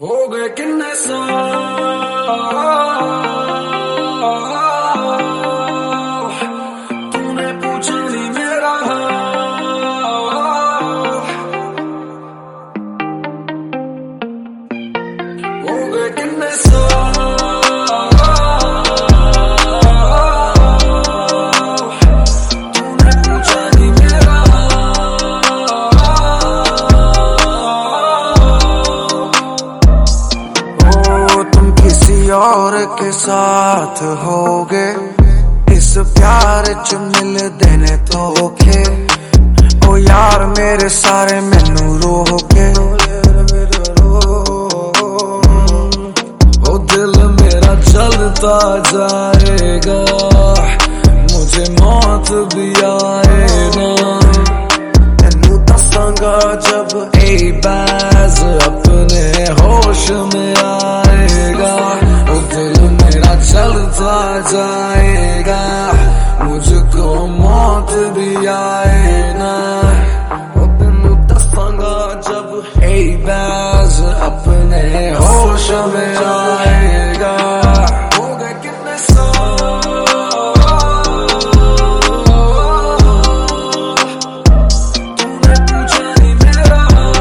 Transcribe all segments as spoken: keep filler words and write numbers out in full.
हो गए किन्ने साल तूने पूछा नहीं मेरा हाल। हो गए किन्ने साल तूने पूछा नहीं मेरा और के साथ होगे इस प्यार च मिल देने धोखे। ओ यार मेरे सारे मैनू रोके। ओ दिल मेरा चलता जाएगा मुझे मौत भी आए ना। तेनू दसांगा जब ए बैज अपने होश में आएगा। दिल मेरा चलता जाएगा मुझको मौत भी आए ना। वो तेनू दसांगा जब ए बैज अपने होश में आएगा। हो गए कितने साल तूने पूछा नहीं मेरा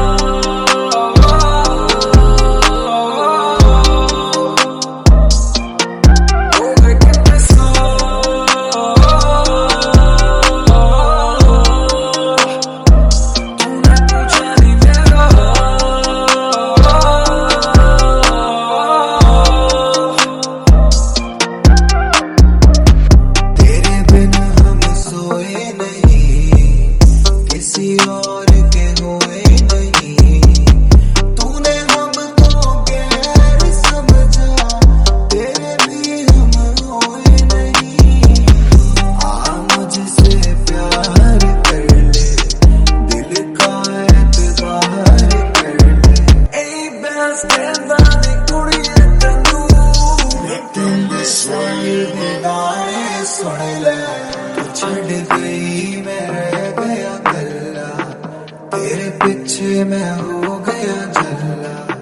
और के हुए नहीं। तूने हमको गैर समझा तेरे भी हम हुए नहीं। आ मुझसे प्यार कर ले दिल का एतबार कर ले। ए बस कहदानी कुड़िए तन्नू तेन सारे गाने सुन ले। तू छड़ गई मैं रह गया कल्ला तेरे पीछे मैं हो गया जल्ला।